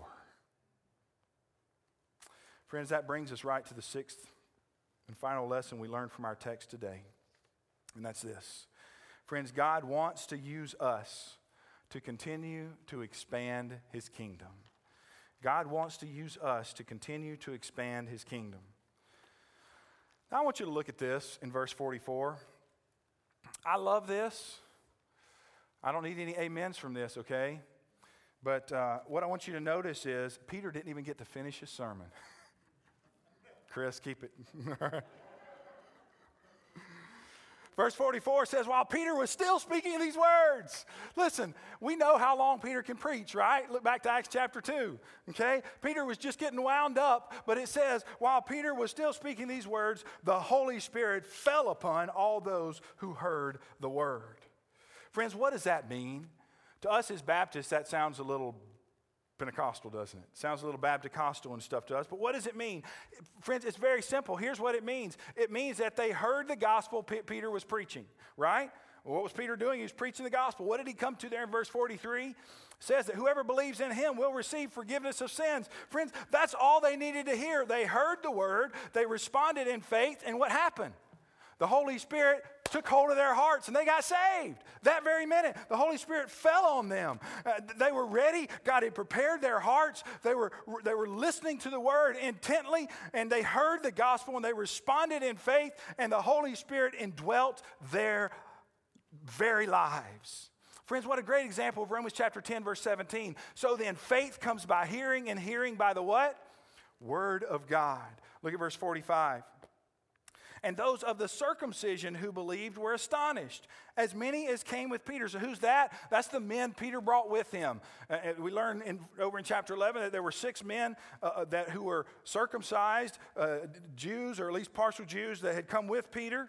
A: Friends, that brings us right to the sixth and final lesson we learned from our text today. And that's this. Friends, God wants to use us to continue to expand his kingdom. God wants to use us to continue to expand his kingdom. Now, I want you to look at this in verse 44. I love this. I don't need any amens from this, okay? But what I want you to notice is Peter didn't even get to finish his sermon. Chris, keep it. Verse 44 says, while Peter was still speaking these words. Listen, we know how long Peter can preach, right? Look back to Acts chapter 2, okay? Peter was just getting wound up, but it says, while Peter was still speaking these words, the Holy Spirit fell upon all those who heard the word. Friends, what does that mean? To us as Baptists, that sounds a little Pentecostal, doesn't it? Sounds a little Baptist-costal and stuff to us, but what does it mean? Friends, it's very simple. Here's what it means. It means that they heard the gospel Peter was preaching, right? Well, what was Peter doing? He was preaching the gospel. What did he come to there in verse 43? It says that whoever believes in him will receive forgiveness of sins. Friends, that's all they needed to hear. They heard the word, they responded in faith, and what happened? The Holy Spirit took hold of their hearts and they got saved. That very minute, the Holy Spirit fell on them. They were ready. God had prepared their hearts. They were listening to the word intently, and they heard the gospel and they responded in faith, and the Holy Spirit indwelt their very lives. Friends, what a great example of Romans chapter 10, verse 17. So then faith comes by hearing, and hearing by the what? Word of God. Look at verse 45. And those of the circumcision who believed were astonished, as many as came with Peter. So who's that? That's the men Peter brought with him. We learn over in chapter 11 that there were 6 men who were circumcised, Jews, or at least partial Jews, that had come with Peter.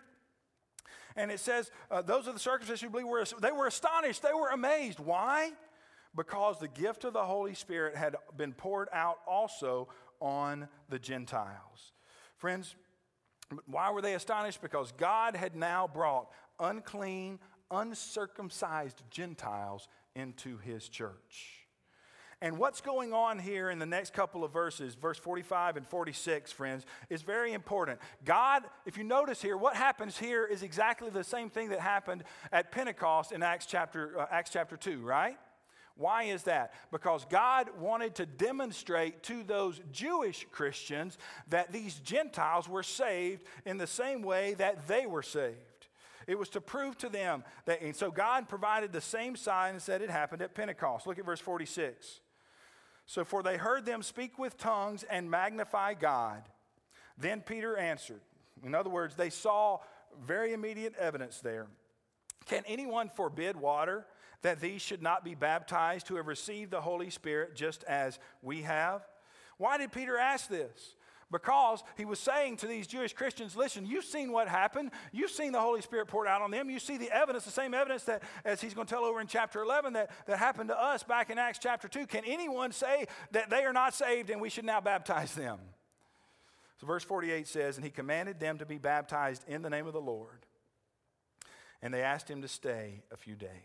A: And it says, those of the circumcision who believed they were astonished. They were amazed. Why? Because the gift of the Holy Spirit had been poured out also on the Gentiles. Friends, why were they astonished? Because God had now brought unclean, uncircumcised Gentiles into his church. And what's going on here in the next couple of verses, verse 45 and 46, friends, is very important. God, if you notice here, what happens here is exactly the same thing that happened at Pentecost in Acts chapter 2, right? Why is that? Because God wanted to demonstrate to those Jewish Christians that these Gentiles were saved in the same way that they were saved. It was to prove to them that, and so God provided the same signs that had happened at Pentecost. Look at verse 46. So, for they heard them speak with tongues and magnify God. Then Peter answered. In other words, they saw very immediate evidence there. Can anyone forbid water that these should not be baptized who have received the Holy Spirit just as we have? Why did Peter ask this? Because he was saying to these Jewish Christians, listen, you've seen what happened. You've seen the Holy Spirit poured out on them. You see the evidence, the same evidence that, as he's going to tell over in chapter 11, that happened to us back in Acts chapter 2. Can anyone say that they are not saved and we should now baptize them? So verse 48 says, and he commanded them to be baptized in the name of the Lord. And they asked him to stay a few days.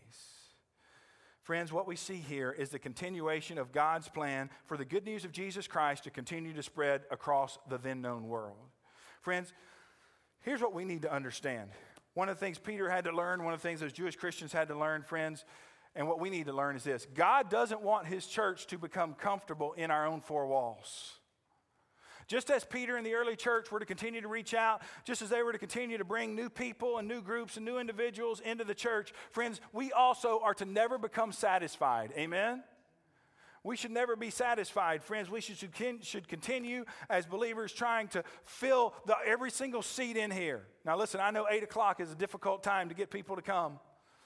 A: Friends, what we see here is the continuation of God's plan for the good news of Jesus Christ to continue to spread across the then known world. Friends, here's what we need to understand. One of the things Peter had to learn, one of the things those Jewish Christians had to learn, friends, and what we need to learn is this. God doesn't want his church to become comfortable in our own four walls. Just as Peter and the early church were to continue to reach out, just as they were to continue to bring new people and new groups and new individuals into the church, friends, we also are to never become satisfied. Amen? We should never be satisfied, friends. We should continue as believers trying to fill every single seat in here. Now listen, I know 8 o'clock is a difficult time to get people to come.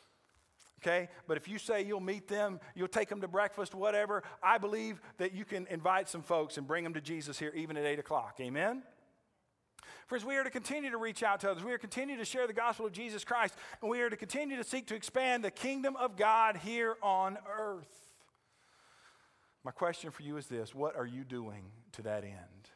A: Okay, but if you say you'll meet them, you'll take them to breakfast, whatever, I believe that you can invite some folks and bring them to Jesus here even at 8 o'clock. Amen? Friends, we are to continue to reach out to others. We are to continue to share the gospel of Jesus Christ, and we are to continue to seek to expand the kingdom of God here on earth. My question for you is this: what are you doing to that end?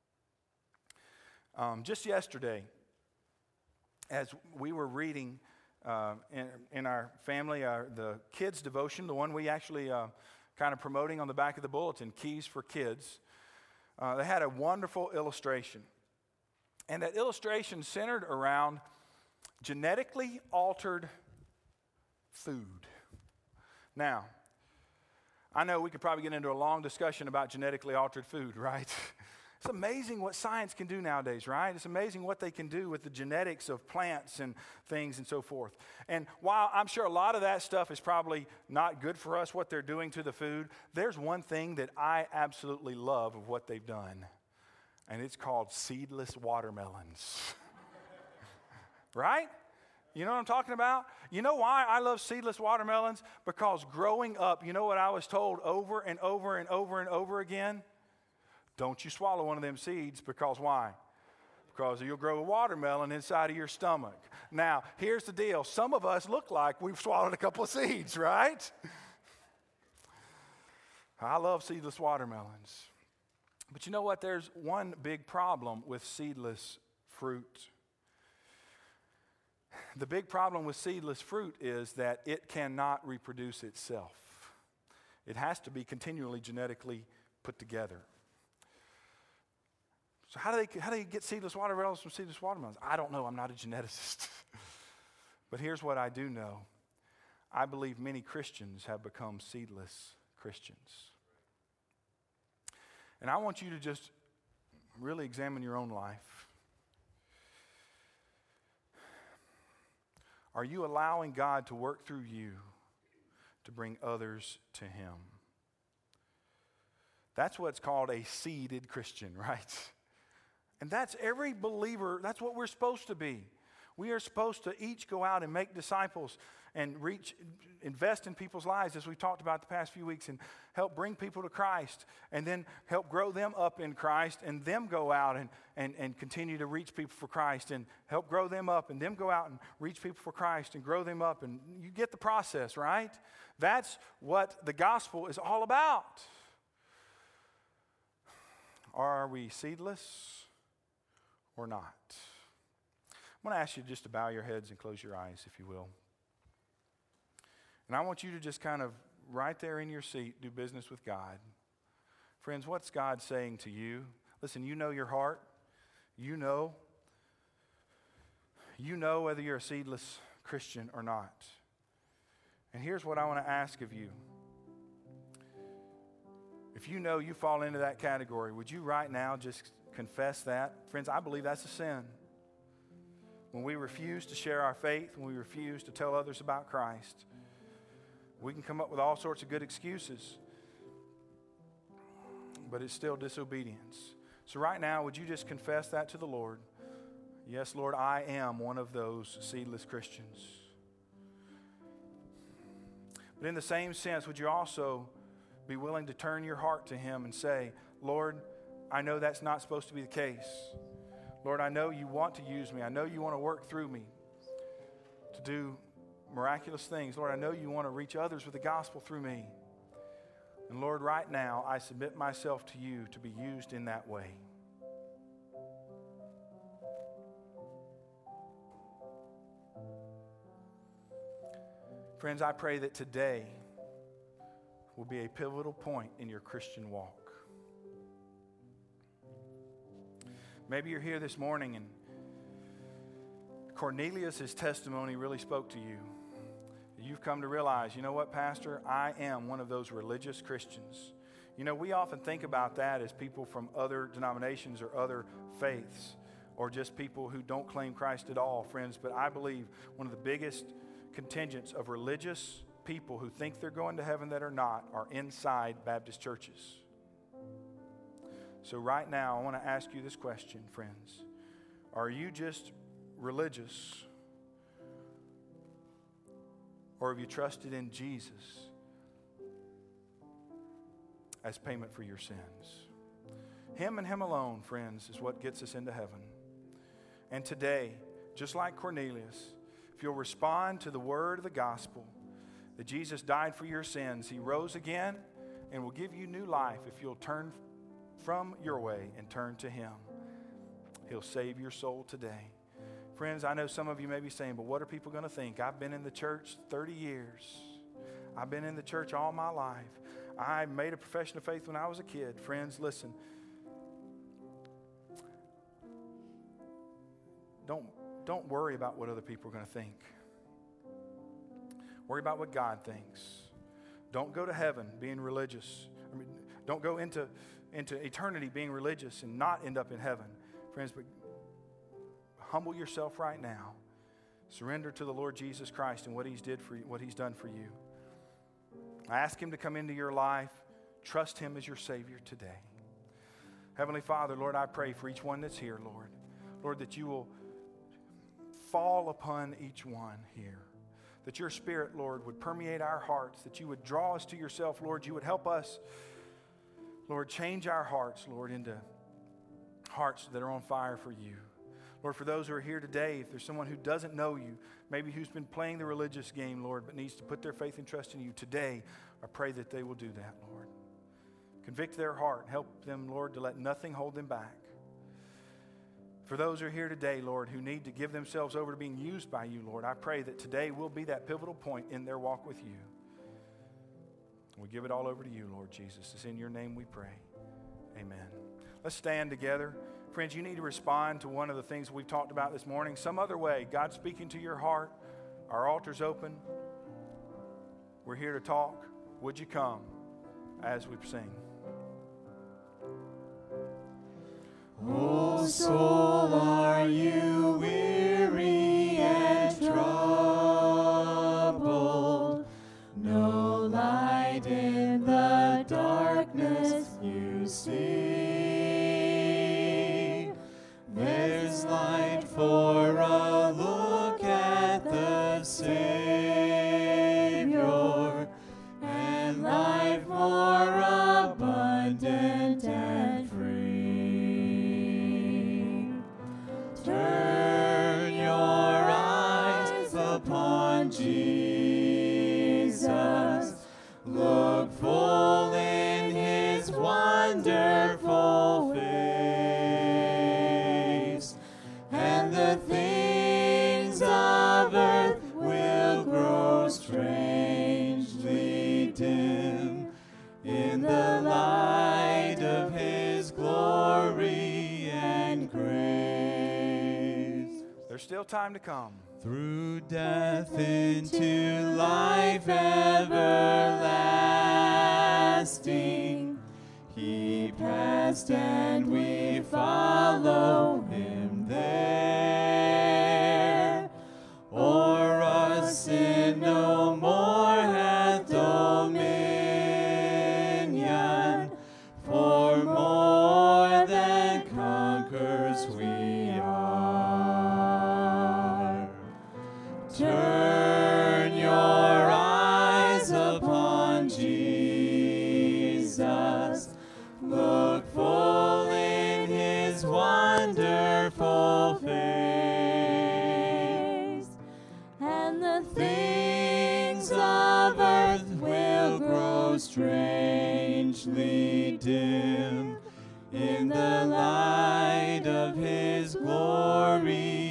A: Just yesterday, as we were reading in our family, the kids' devotion, the one we actually kind of promoting on the back of the bulletin, Keys for Kids, they had a wonderful illustration. And that illustration centered around genetically altered food. Now, I know we could probably get into a long discussion about genetically altered food, right? It's amazing what science can do nowadays, right? It's amazing what they can do with the genetics of plants and things and so forth. And while I'm sure a lot of that stuff is probably not good for us, what they're doing to the food, there's one thing that I absolutely love of what they've done, and it's called seedless watermelons. Right? You know what I'm talking about? You know why I love seedless watermelons? Because growing up, you know what I was told over and over and over and over again? Don't you swallow one of them seeds, because why? Because you'll grow a watermelon inside of your stomach. Now, here's the deal. Some of us look like we've swallowed a couple of seeds, right? I love seedless watermelons. But you know what? There's one big problem with seedless fruit. The big problem with seedless fruit is that it cannot reproduce itself. It has to be continually genetically put together. So how do they get seedless watermelons from seedless watermelons? I don't know. I'm not a geneticist. But here's what I do know. I believe many Christians have become seedless Christians. And I want you to just really examine your own life. Are you allowing God to work through you to bring others to Him? That's what's called a seeded Christian, right? And that's every believer, that's what we're supposed to be. We are supposed to each go out and make disciples and invest in people's lives, as we talked about the past few weeks, and help bring people to Christ, and then help grow them up in Christ, and them go out and continue to reach people for Christ, and help grow them up, and them go out and reach people for Christ and grow them up. And you get the process, right? That's what the gospel is all about. Are we seedless or not? I'm going to ask you just to bow your heads and close your eyes, if you will. And I want you to just kind of, right there in your seat, do business with God. Friends, what's God saying to you? Listen, you know your heart. You know whether you're a seedless Christian or not. And here's what I want to ask of you. If you know you fall into that category, would you right now just confess that? Friends, I believe that's a sin. When we refuse to share our faith, when we refuse to tell others about Christ, we can come up with all sorts of good excuses, but it's still disobedience. So right now, would you just confess that to the Lord? Yes, Lord, I am one of those seedless Christians. But in the same sense, would you also be willing to turn your heart to Him and say, Lord, I know that's not supposed to be the case. Lord, I know you want to use me. I know you want to work through me to do miraculous things. Lord, I know you want to reach others with the gospel through me. And Lord, right now, I submit myself to you to be used in that way. Friends, I pray that today will be a pivotal point in your Christian walk. Maybe you're here this morning and Cornelius' testimony really spoke to you. You've come to realize, you know what, Pastor? I am one of those religious Christians. You know, we often think about that as people from other denominations or other faiths, or just people who don't claim Christ at all, friends. But I believe one of the biggest contingents of religious people who think they're going to heaven that are not are inside Baptist churches. So right now, I want to ask you this question, friends. Are you just religious? Or have you trusted in Jesus as payment for your sins? Him and Him alone, friends, is what gets us into heaven. And today, just like Cornelius, if you'll respond to the word of the gospel, that Jesus died for your sins, He rose again, and will give you new life if you'll turn from your way and turn to Him. He'll save your soul today. Friends, I know some of you may be saying, but what are people going to think? I've been in the church 30 years. I've been in the church all my life. I made a profession of faith when I was a kid. Friends, listen. Don't worry about what other people are going to think. Worry about what God thinks. Don't go to heaven being religious. Don't go into eternity being religious and not end up in heaven. Friends, but humble yourself right now. Surrender to the Lord Jesus Christ and what He's done for you. Ask Him to come into your life. Trust Him as your Savior today. Heavenly Father, Lord, I pray for each one that's here, Lord. Lord, that you will fall upon each one here. That your Spirit, Lord, would permeate our hearts, that you would draw us to yourself, Lord. You would help us, Lord, change our hearts, Lord, into hearts that are on fire for you. Lord, for those who are here today, if there's someone who doesn't know you, maybe who's been playing the religious game, Lord, but needs to put their faith and trust in you today, I pray that they will do that, Lord. Convict their heart. Help them, Lord, to let nothing hold them back. For those who are here today, Lord, who need to give themselves over to being used by you, Lord, I pray that today will be that pivotal point in their walk with you. We give it all over to you, Lord Jesus. It's in your name we pray. Amen. Let's stand together. Friends, you need to respond to one of the things we've talked about this morning. Some other way. God's speaking to your heart. Our altar's open. We're here to talk. Would you come as we sing?
B: O soul, are you weary and troubled? No light in the darkness you see. There's light for a look at the Savior, and life more abundant and free. Turn your eyes upon Jesus. Look full in his wonderful face, and the things of earth will grow strangely dim in the light of his glory and grace.
A: There's still time to come.
B: Through death into life everlasting, he passed and we follow him there. O'er us sin no more hath dominion, for more than conquerors we are. Turn your eyes upon Jesus. Look full in his wonderful face, and the things of earth will grow strangely dim in the light of his glory